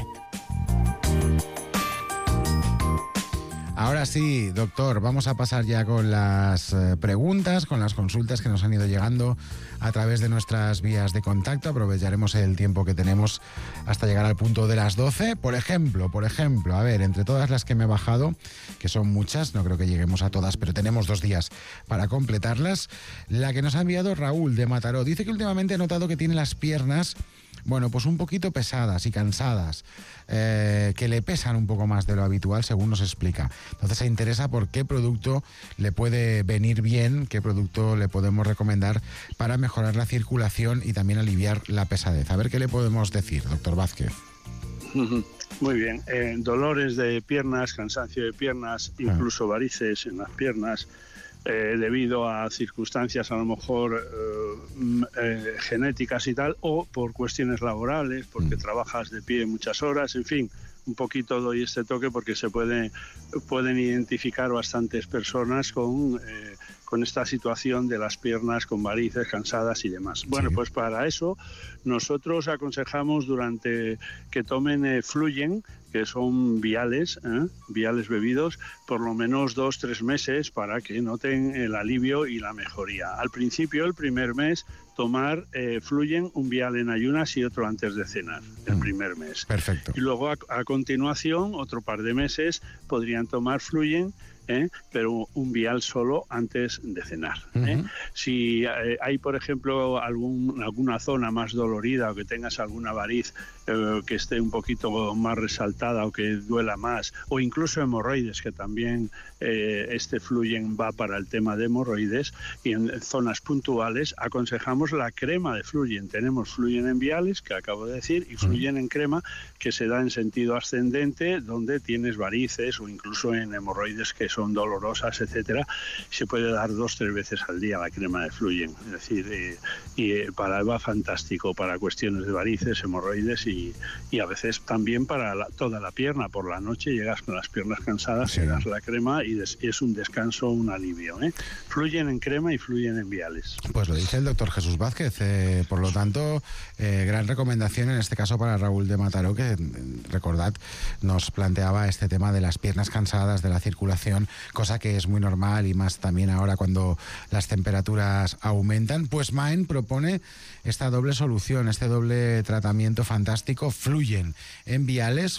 Ahora sí, doctor, vamos a pasar ya con las preguntas, con las consultas que nos han ido llegando a través de nuestras vías de contacto. Aprovecharemos el tiempo que tenemos hasta llegar al punto de las 12. Por ejemplo, a ver, entre todas las que me he bajado, que son muchas, no creo que lleguemos a todas, pero tenemos 2 días para completarlas. La que nos ha enviado Raúl de Mataró dice que últimamente ha notado que tiene las piernas, bueno, pues un poquito pesadas y cansadas, que le pesan un poco más de lo habitual, según nos explica. Entonces se interesa por qué producto le puede venir bien, qué producto le podemos recomendar para mejorar la circulación y también aliviar la pesadez. A ver qué le podemos decir, doctor Vázquez. Muy bien. Dolores de piernas, cansancio de piernas, incluso varices en las piernas, debido a circunstancias a lo mejor genéticas y tal, o por cuestiones laborales, porque trabajas de pie muchas horas, en fin, un poquito doy este toque porque se pueden identificar bastantes personas con esta situación de las piernas con varices, cansadas y demás. Bueno, pues para eso nosotros aconsejamos que tomen Fluyen, que son viales bebidos, por lo menos 2-3 meses para que noten el alivio y la mejoría. Al principio, el primer mes, tomar Fluyen, un vial en ayunas y otro antes de cenar, el primer mes. Perfecto. Y luego a continuación, otro par de meses, podrían tomar Fluyen pero un vial solo antes de cenar. Si hay, por ejemplo, alguna zona más dolorida o que tengas alguna variz que esté un poquito más resaltada o que duela más, o incluso hemorroides, que también este Fluyen va para el tema de hemorroides, y en zonas puntuales aconsejamos la crema de Fluyen. Tenemos Fluyen en viales, que acabo de decir, y Fluyen en crema, que se da en sentido ascendente, donde tienes varices o incluso en hemorroides que son dolorosas, etcétera. Se puede dar 2-3 veces al día la crema de Fluyen. Es decir, va fantástico para cuestiones de varices, hemorroides y a veces también para toda la pierna. Por la noche llegas con las piernas cansadas, te das la crema y es un descanso, un alivio. Fluyen en crema y Fluyen en viales. Pues lo dice el doctor Jesús Vázquez. Por lo tanto, gran recomendación en este caso para Raúl de Mataró, que recordad, nos planteaba este tema de las piernas cansadas, de la circulación, cosa que es muy normal y más también ahora cuando las temperaturas aumentan. Pues Maen propone esta doble solución, este doble tratamiento fantástico, Fluyen en viales,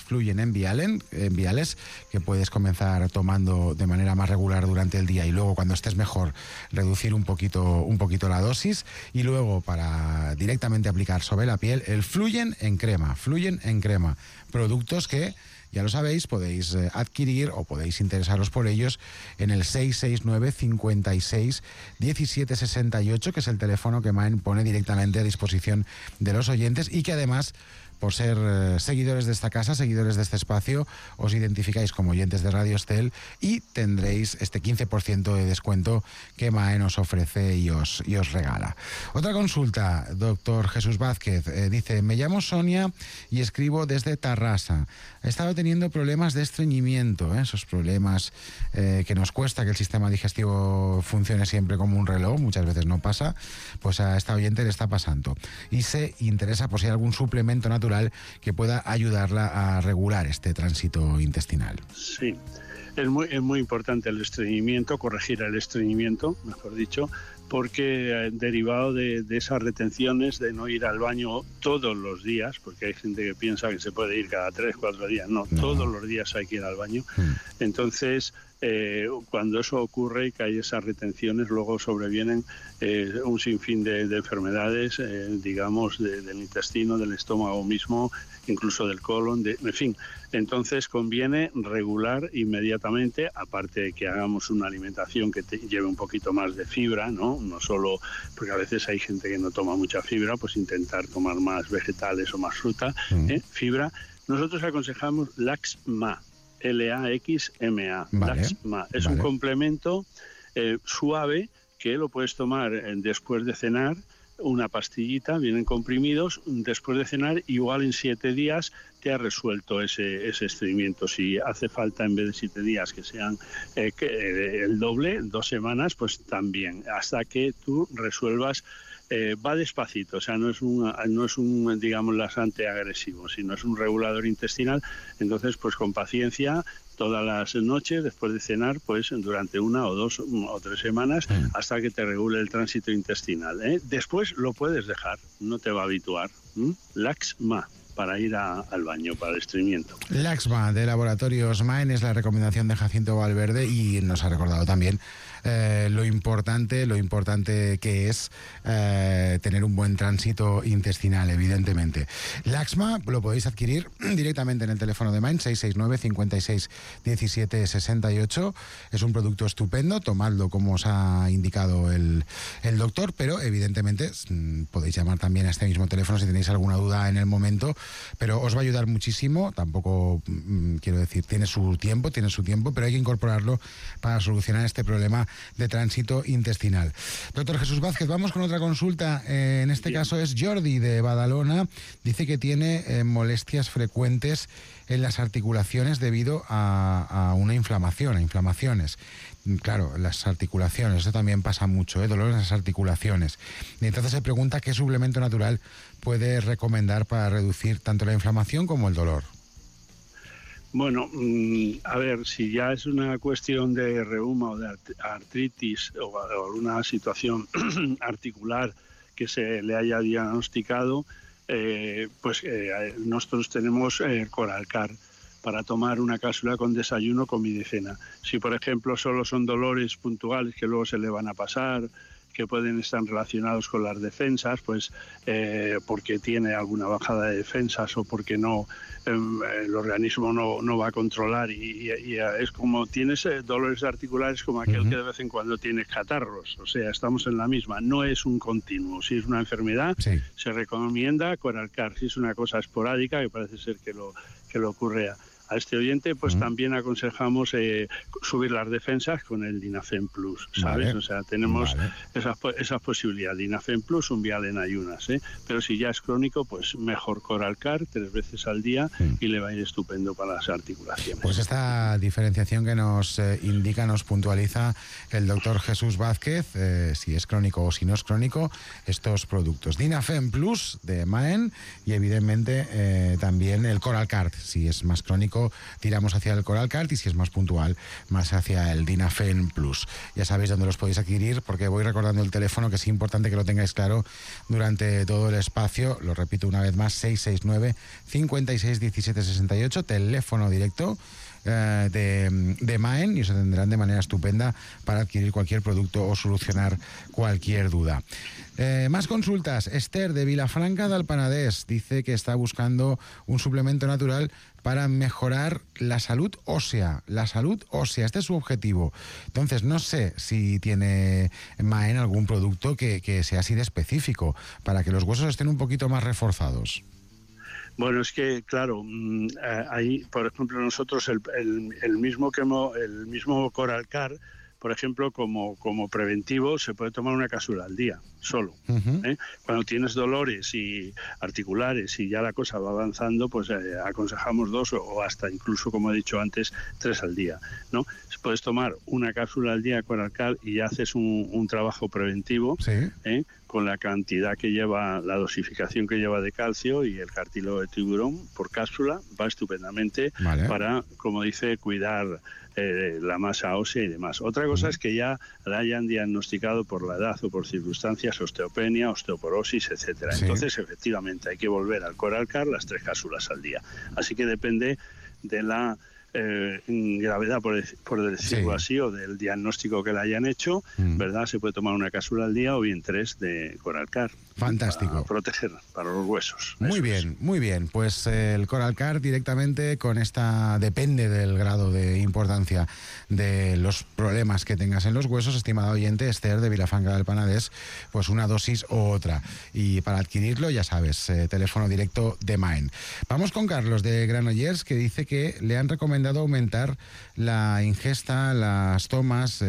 que puedes comenzar tomando de manera más regular durante el día y luego cuando estés mejor reducir un poquito la dosis, y luego para directamente aplicar sobre la piel el Fluyen en crema, productos que, ya lo sabéis, podéis adquirir o podéis interesaros por ellos en el 669 56 17 68, que es el teléfono que Maen pone directamente a disposición de los oyentes, y que además, por ser seguidores de esta casa, seguidores de este espacio, os identificáis como oyentes de Radio Estel y tendréis este 15% de descuento que Maen os ofrece y os regala. Otra consulta, doctor Jesús Vázquez, dice: me llamo Sonia y escribo desde Tarrasa. He estado teniendo problemas de estreñimiento, esos problemas que nos cuesta que el sistema digestivo funcione siempre como un reloj, muchas veces no pasa, pues a esta oyente le está pasando. Y se interesa por si hay algún suplemento natural que pueda ayudarla a regular este tránsito intestinal. Sí, es muy importante el estreñimiento, corregir el estreñimiento, mejor dicho, porque derivado de esas retenciones, de no ir al baño todos los días, porque hay gente que piensa que se puede ir cada 3-4 días, no, todos los días hay que ir al baño. Entonces, cuando eso ocurre y que hay esas retenciones, luego sobrevienen un sinfín de enfermedades, digamos, del intestino, del estómago mismo, incluso del colon, en fin. Entonces conviene regular inmediatamente, aparte de que hagamos una alimentación que lleve un poquito más de fibra, ¿no? No solo, porque a veces hay gente que no toma mucha fibra, pues intentar tomar más vegetales o más fruta, fibra. Nosotros aconsejamos Laxma, Laxma. Vale, Laxma es un complemento suave que lo puedes tomar después de cenar, una pastillita, vienen comprimidos, después de cenar, igual en 7 días te ha resuelto ese estreñimiento. Si hace falta, en vez de 7 días, que sean el doble, 2 semanas, pues también, hasta que tú resuelvas. Va despacito, o sea, no es un digamos, laxante agresivo, sino es un regulador intestinal. Entonces, pues con paciencia, todas las noches, después de cenar, pues durante 1 o 2 o 3 semanas, hasta que te regule el tránsito intestinal. Después lo puedes dejar, no te va a habituar. Laxma, para ir al baño, para el estreñimiento. Laxma, de Laboratorios Maen, es la recomendación de Jacinto Valverde, y nos ha recordado también lo importante que es tener un buen tránsito intestinal, evidentemente. Laxma lo podéis adquirir directamente en el teléfono de Maen, 669 56 17 68. Es un producto estupendo, tomadlo como os ha indicado el doctor, pero evidentemente podéis llamar también a este mismo teléfono si tenéis alguna duda en el momento, pero os va a ayudar muchísimo. Tampoco, quiero decir, tiene su tiempo, pero hay que incorporarlo para solucionar este problema de tránsito intestinal. Doctor Jesús Vázquez, vamos con otra consulta. En este caso es Jordi, de Badalona. Dice que tiene molestias frecuentes en las articulaciones debido a una inflamación, a inflamaciones. Claro, las articulaciones, eso también pasa mucho, dolor en las articulaciones. Y entonces se pregunta qué suplemento natural puede recomendar para reducir tanto la inflamación como el dolor. Bueno, a ver, si ya es una cuestión de reuma o de artritis o alguna situación articular que se le haya diagnosticado, nosotros tenemos Coralcar para tomar una cápsula con desayuno, comida y cena. Si, por ejemplo, solo son dolores puntuales que luego se le van a pasar, que pueden estar relacionados con las defensas, pues porque tiene alguna bajada de defensas o porque no el organismo no va a controlar y es como tienes dolores articulares como aquel que de vez en cuando tienes catarros, o sea, estamos en la misma, no es un continuo. Si es una enfermedad, se recomienda Coralcar. Si es una cosa esporádica, que parece ser que lo ocurre a este oyente, pues también aconsejamos subir las defensas con el Dinafen Plus, ¿sabes? O sea, tenemos esas posibilidades. Dinafen Plus, un vial en ayunas, pero si ya es crónico, pues mejor Coralcar 3 veces al día y le va a ir estupendo para las articulaciones. Pues esta diferenciación que nos indica, nos puntualiza el doctor Jesús Vázquez, si es crónico o si no es crónico, estos productos. Dinafen Plus de Maen y evidentemente también el Coralcar, si es más crónico tiramos hacia el Coralcar y si es más puntual más hacia el Dinafen Plus. Ya sabéis dónde los podéis adquirir, porque voy recordando el teléfono, que es importante que lo tengáis claro durante todo el espacio. Lo repito una vez más, 669 56 17 68, teléfono directo de Maen, y os atenderán de manera estupenda para adquirir cualquier producto o solucionar cualquier duda. Más consultas. Esther de Vilafranca del Penedès dice que está buscando un suplemento natural para mejorar la salud ósea. Este es su objetivo. Entonces, no sé si tiene Maen algún producto que sea así de específico para que los huesos estén un poquito más reforzados. Bueno, es que, claro, ahí, por ejemplo, nosotros el mismo Coralcar, por ejemplo, como preventivo, se puede tomar una cápsula al día, solo. Cuando tienes dolores y articulares y ya la cosa va avanzando, pues aconsejamos 2 o hasta incluso, como he dicho antes, 3 al día, ¿no? Puedes tomar una cápsula al día Coralcar y ya haces un trabajo preventivo, con la cantidad que lleva, la dosificación que lleva de calcio y el cartílago de tiburón por cápsula, va estupendamente para, como dice, cuidar la masa ósea y demás. Otra cosa es que ya la hayan diagnosticado por la edad o por circunstancias, osteopenia, osteoporosis, etcétera. Entonces, efectivamente, hay que volver al Coralcar las 3 cápsulas al día. Así que depende de la gravedad, por decirlo así, o del diagnóstico que le hayan hecho, ¿verdad? Se puede tomar una cápsula al día o bien 3 de Coralcar. Fantástico. Para proteger, para los huesos. Muy bien. Pues el Coralcar directamente con esta, depende del grado de importancia de los problemas que tengas en los huesos, estimada oyente, Esther de Vilafranca del Penedès, pues una dosis u otra. Y para adquirirlo, ya sabes, teléfono directo de Maen. Vamos con Carlos de Granollers, que dice que le han recomendado aumentar la ingesta, las tomas,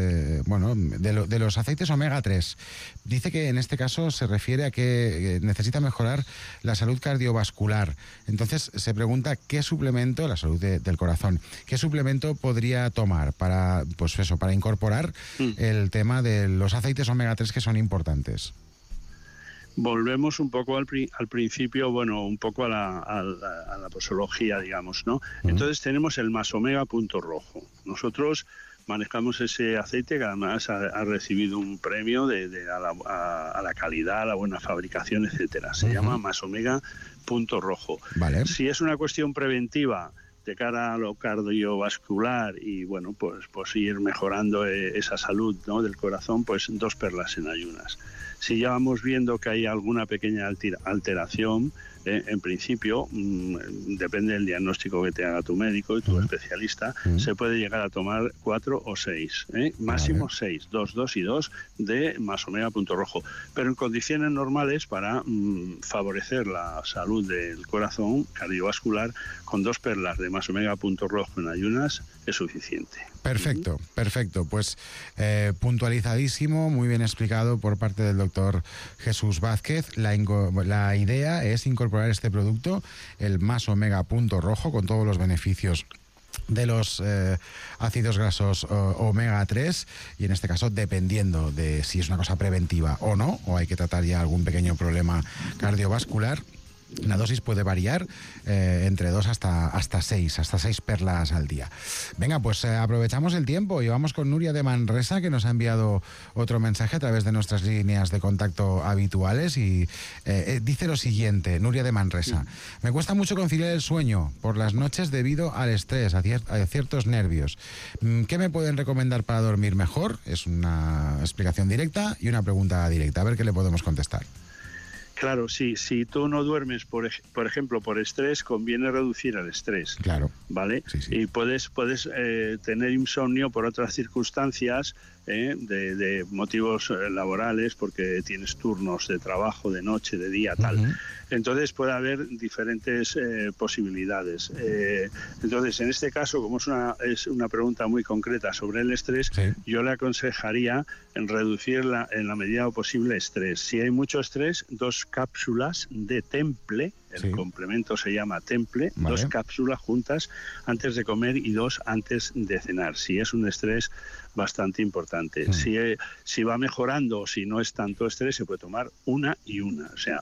de los aceites omega 3. Dice que en este caso se refiere a que necesita mejorar la salud cardiovascular. Entonces se pregunta qué suplemento, la salud del corazón, qué suplemento podría tomar para incorporar el tema de los aceites omega 3 que son importantes. Volvemos un poco al principio, un poco a la posología, digamos, ¿no? Entonces tenemos el Masomega Punto Rojo. Nosotros manejamos ese aceite que además ha recibido un premio a la calidad, a la buena fabricación, etcétera. Se llama Masomega Punto Rojo. Vale. Si es una cuestión preventiva de cara a lo cardiovascular y pues ir mejorando esa salud, ¿no?, del corazón, pues 2 perlas en ayunas. Si ya vamos viendo que hay alguna pequeña alteración, en principio, depende del diagnóstico que te haga tu médico y tu especialista, se puede llegar a tomar 4 o 6, máximo 6, 2 y 2 de Masomega Punto Rojo, pero en condiciones normales para favorecer la salud del corazón cardiovascular, con 2 perlas de Masomega Punto Rojo en ayunas es suficiente. Perfecto. Pues puntualizadísimo, muy bien explicado por parte del doctor Jesús Vázquez. La idea es incorporar este producto, el Masomega Punto Rojo, con todos los beneficios de los ácidos grasos omega 3, y en este caso dependiendo de si es una cosa preventiva o no, o hay que tratar ya algún pequeño problema cardiovascular, La dosis puede variar entre 2 hasta 6 perlas al día. Venga, pues aprovechamos el tiempo y vamos con Nuria de Manresa, que nos ha enviado otro mensaje a través de nuestras líneas de contacto habituales y dice lo siguiente, Nuria de Manresa. Me cuesta mucho conciliar el sueño por las noches debido al estrés, a ciertos nervios. ¿Qué me pueden recomendar para dormir mejor? Es una explicación directa y una pregunta directa. A ver qué le podemos contestar. Claro, sí, si tú no duermes, por ejemplo, por estrés, conviene reducir el estrés. Claro. ¿Vale? Sí, sí. Y puedes tener insomnio por otras circunstancias, de motivos laborales, porque tienes turnos de trabajo, de noche, de día, tal. Entonces puede haber diferentes posibilidades. Entonces, en este caso, como es una pregunta muy concreta sobre el estrés, yo le aconsejaría en reducir en la medida posible estrés. Si hay mucho estrés, 2 cápsulas de Temple, el complemento se llama Temple, 2 cápsulas juntas antes de comer y 2 antes de cenar, si es un estrés bastante importante. Si va mejorando, si no es tanto estrés, se puede tomar 1 y 1, o sea,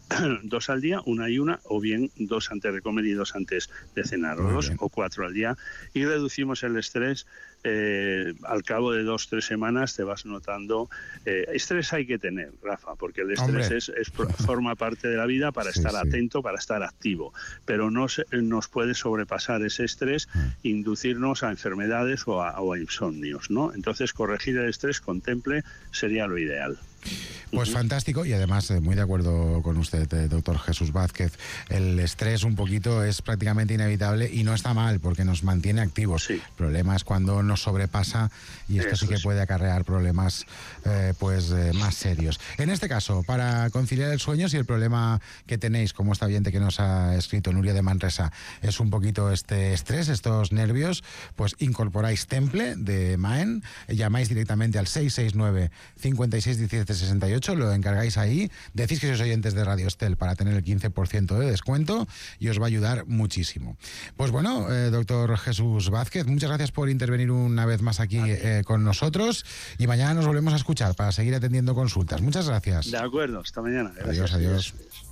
2 al día, 1 y 1, o bien 2 antes de comer y 2 antes de cenar, o 2 o 4 al día, y reducimos el estrés. Al cabo de 2-3 semanas te vas notando. Estrés hay que tener, Rafa, porque el estrés forma parte de la vida para estar atento, para estar activo, pero no nos puede sobrepasar ese estrés, inducirnos a enfermedades o a insomnios, ¿no? Entonces, corregir el estrés con Temple sería lo ideal. Pues fantástico, y además muy de acuerdo con usted, doctor Jesús Vázquez. El estrés un poquito es prácticamente inevitable y no está mal porque nos mantiene activos. El problema es cuando nos sobrepasa y esto sí que puede acarrear problemas más serios. En este caso, para conciliar el sueño, si el problema que tenéis, como esta oyente que nos ha escrito Nuria de Manresa, es un poquito este estrés, estos nervios, pues incorporáis Temple de Maen, llamáis directamente al 669 56 17 68, lo encargáis ahí, decís que sois oyentes de Radio Estel para tener el 15% de descuento y os va a ayudar muchísimo. Pues bueno, doctor Jesús Vázquez, muchas gracias por intervenir una vez más aquí con nosotros y mañana nos volvemos a escuchar para seguir atendiendo consultas. Muchas gracias. De acuerdo, hasta mañana. Gracias. Adiós.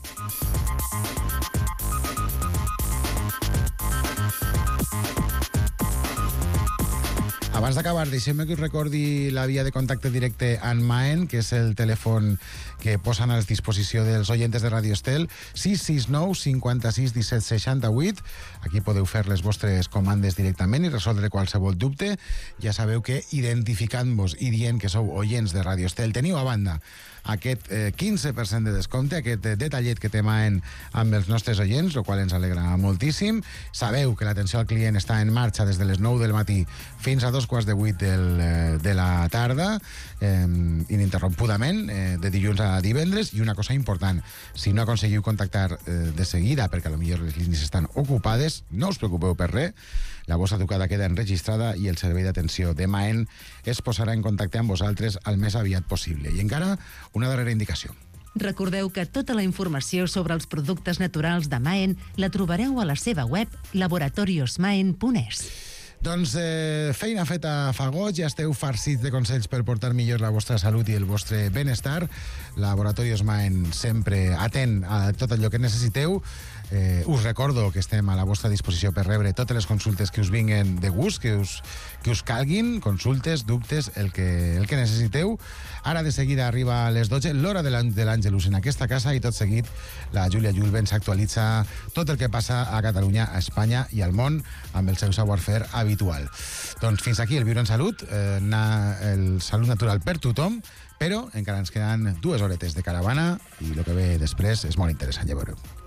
Abans d'acabar, deixem que us recordi la via de contacte directe amb Maen, que és el telèfon que posen a disposició dels oyentes de Radio Estel, 669 56 17 68. Aquí podeu fer les vostres comandes directament i resoldre qualsevol dubte. Ja sabeu que identificant-vos i dient que sou oyents de Radio Estel teniu a banda aquest 15% de descompte, aquest detallet que té Maen amb els nostres oients, el qual ens alegra moltíssim. Sabeu que l'atenció al client està en marxa des de les 9 del matí fins a 2:15 de la tarda, ininterrompudament, de dilluns a divendres. I una cosa important, si no aconseguiu contactar de seguida, perquè potser les línies estan ocupades, no us preocupeu per res, la vostra trucada queda enregistrada i el servei d'atenció de Maen es posarà en contacte amb vosaltres el més aviat possible. I encara una darrera indicació. Recordeu que tota la informació sobre els productes naturals de Maen la trobareu a la seva web laboratoriosmaen.es. Doncs feina feta fa goig, ja esteu farcits de consells per portar millor la vostra salut i el vostre benestar. Laboratorios Maen sempre atent a tot allò que necessiteu. Us recordo que estem a la vostra disposició per rebre totes les consultes que us vinguen de gust, que us calguin, consultes, dubtes, el que necessiteu. Ara de seguida arriba a les 12, l'hora de l'Àngelus en aquesta casa, i tot seguit la Júlia Julven s'actualitza tot el que passa a Catalunya, a Espanya i al món amb el seu savoir-faire habitual. Doncs fins aquí el Viure en Salut, el Salut Natural per tothom, però encara ens queden 2 horetes de caravana i el que ve després és molt interessant, ja veureu.